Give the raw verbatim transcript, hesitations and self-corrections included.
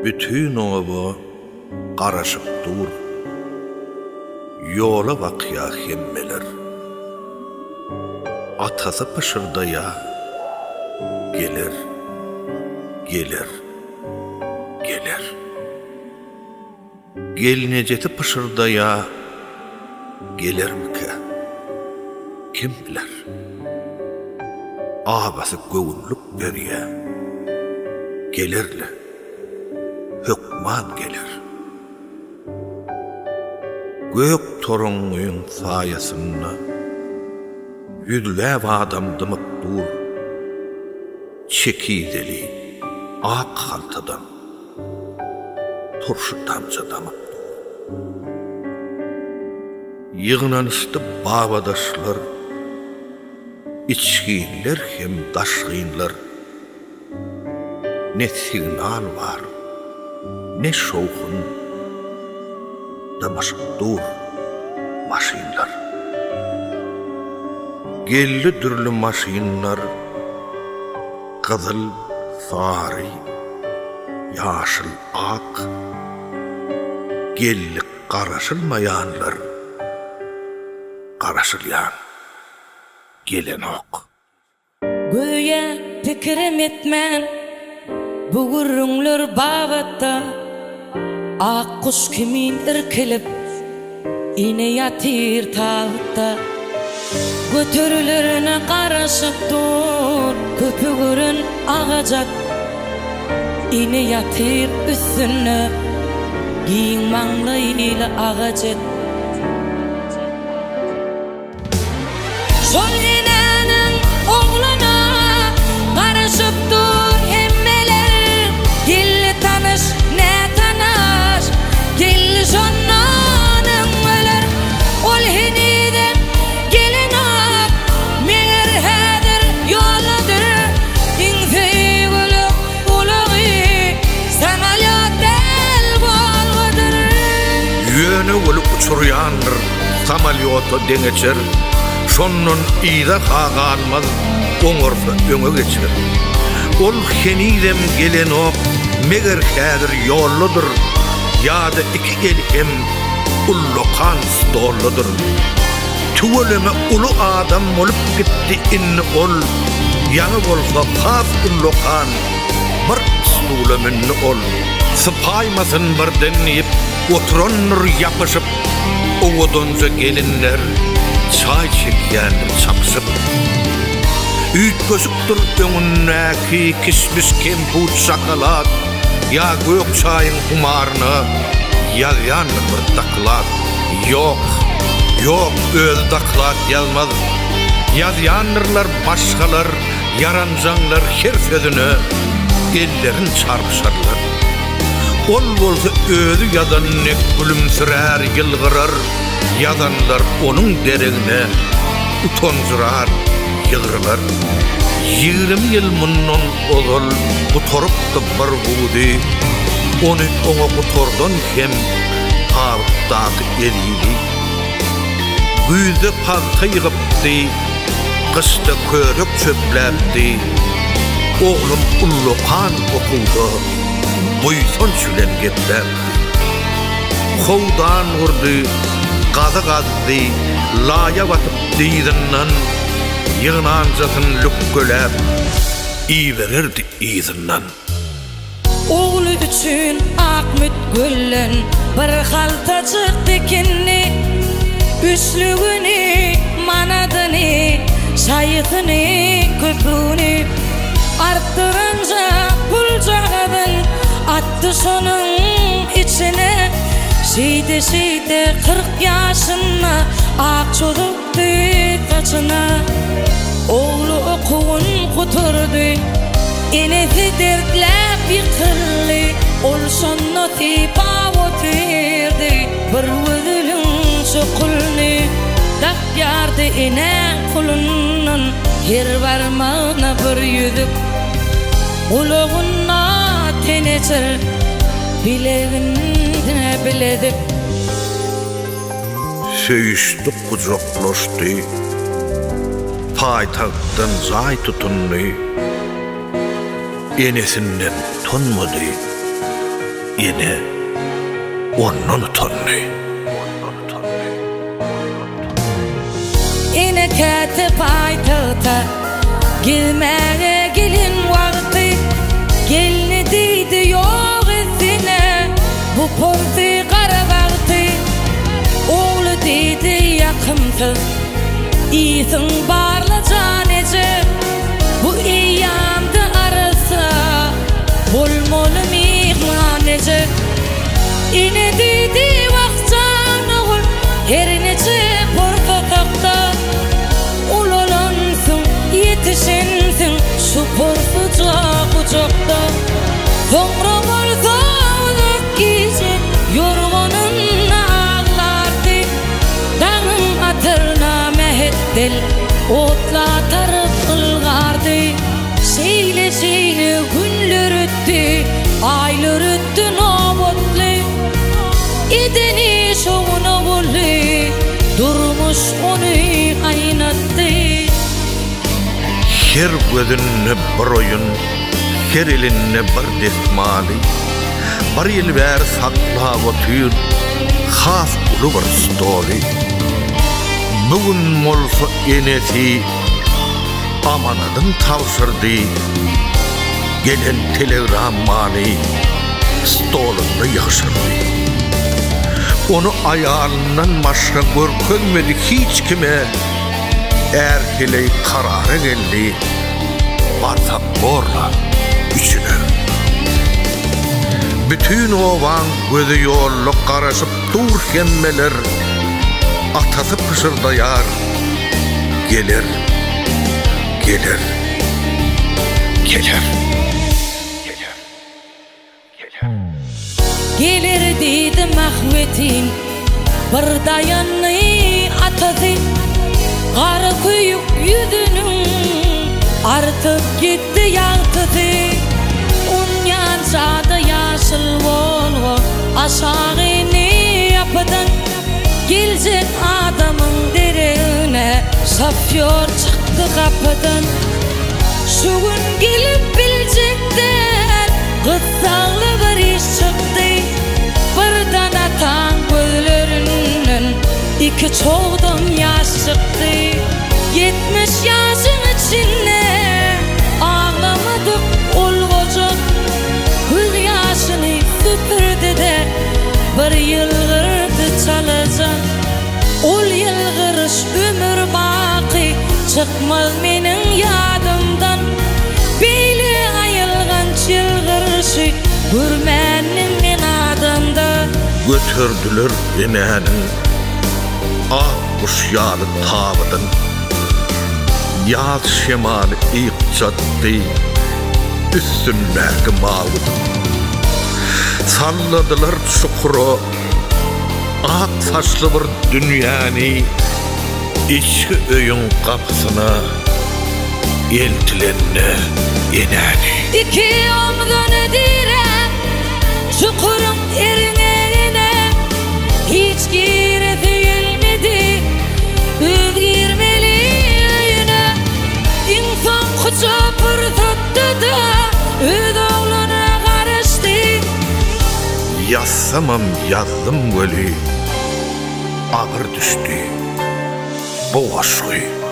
Bütün oňa garaşyp dur. Yola bakya hemmeler. Atası pışırdaya gelir, gelir, gelir. Gelineceti pışırdaya gelir mike? Kim biler? Ağabası göğünlük beriye gelirli. Hükman gelir. Gök torunuyun sayasını yüdülev adam dımıp dur. Çekideli ak haltadan turşu tamca damıp dur. Yığınanıştı babadaşlar, içkiler hem daşgınlar. Ne signal var, ne şoğun, damaşıp dur maşinlar. Gelli dürlü maşinlar, kızıl, sarı, yaşıl, ak, gelli karaşılmayanlar, karaşılyan, gelen ok. Göye pikirim etmen, bu gurrunlar babatta, ak kuş kimin irkilip, ine yatir tağıtta. Götürülürüne karaşıp dur, köpügürün ağacak, ine yatir üstüne, giyin manlıyla ağacet. Şol enenin oğluna karaşıp dur hemmeler, gilli tanış ne tanış, gilli şonnanın öler. Ol heniden gelin ak, meğer hedir yoladır, infi gülü ulağı, sanalyat del bolgadır. Yönü gülü uçuryandır, samalyotu deneçer. Şonun iyda hağanmaz, oňursa öňe geçer. Ol henidem gelen ok, meger häzir ýolludyr, ýa-da iki el hem ullukan stolludyr. Tuweleme ulu adam bolup gitdi inni ol, ýaňy bolsa has ullukan, bir stulaminni ol. Sıpaymasın birden ýep, oturandyr ýapyşyp, owadonja gelinler. Çay çekýändir çapşyp. Üýt kösükdir öňündäki kismis kemput şokolat, ýa gök çaýyň humaryny ýalýandyr bir daklat. Ýok, ýok öz daklat ýalmaz. Ýalýandyrlar başgalar, yaranjanlar her sözüni, ellerin çarpşarlar. Ol bolsa özü ýazanyny gülümsürär, ýylgyrar. Yazanlar onun deregine utonjurar, yığırlar. Yirmi yıl mundan ozal utorup da bir buğdi, onu ona utordan hem ağıptaki eriydi. Güzde palta yığıpdi, kışta körük çöplerdi. Oğlum ullukan okudu, buyson çülen getler. Kovdan vurdu, gaza gazdı, laya batıp dizinden, yığınancasın lükköler, iyi verirdi izinden. Oğlu üçün akmüt güllen, bir haltacık dikinni, üslüğünü, manadını, şayıtını, köpüğünü, arttırınca bulcağının, attı sonun içine. Şeyde şeyde kırk yaşına, ak çocuktu kaçına. Oğlu okuğun kuturdu, enesi dertlep yıkırlı. Ol şonno tipa otirdi, bir vüdülün şokulni. Dak yardı ene kulunun, her varmağına bir yüzük. Uluğuna teneçir, bileğine biledik. Söyüştü kucaklaştı, paytahttan zay tutundu, enesinden tunmadı, Yine onun utanny. Yine kete paytata Gilmege gelin vakti Gelini deydi yok izine Bu porti kara vakti Oğlu deydi yakımtı İyisin barla canece Bu iyamdı arası Bolmalı mihmanece Yine deydi vakcan oğul Her nece portatakta Ulalansın yetişensin Şu portuca kucakta Sonra bolsa uzak gece Yorganın ağlardı Dağın atırna mehettel Otla tarıp ılgardı Şeyle şeyle günler öttü Aylar öttü nabotlu Edeni şovuna bollu Durmuş onu aynattı Her gözünne bir oyun, her elinne bir desmali, bir yıl ver sakla otur, has ulu bir stoli. Bugün molsa enesi, amanadın tavsırdı, gelen telegram mani, stolunda yaşırdı. Onu ayağından başka görkülmedi hiç kime, erkeley karara geldi, barsak borla içine. Bütün ovan gözü yolluk karışıp dur hemmeler, atası pışırdayar, gelir, gelir, gelir, gelir, gelir. Gelir deydi Mahmetin Bir dayanlı atası Kara kuyup yüzünün Artık gitti yaltısı Un yansadı yaşıl Volvo Aşağını yapıdan Gelecek adamın derine Safyor çıktı kapıdan Şu gün gelip bilecekler Kıtsağlı bir iş çıktı Birden atan gözlerinden İki çoğdum yaş çıktı Yetmiş yaşın içinde Ağlamadık ol koca Göz yaşını süpürdü de Bir yılgırdı çalacak Ol yılgırış ömür baki Çıkmaz menin yadımdan Beyli ayılgan çılgırışı Görmenim men adamda Götürdüler emeğinin ah kuşyalı tağıdın Yaz şemali iqcattı üstündeki mağudun Salladılar çukuru ak saçlı bir dünyani İçki öyün kapısına eltilenine eneni İki omzunu direm Çukurun erinene Hiç geri değilmedi Üz girmeli öğüne İnsan kuca fırsattı da Üz oğluna karıştı Yazsamam yazdım böyle ağır düştü bu aşkı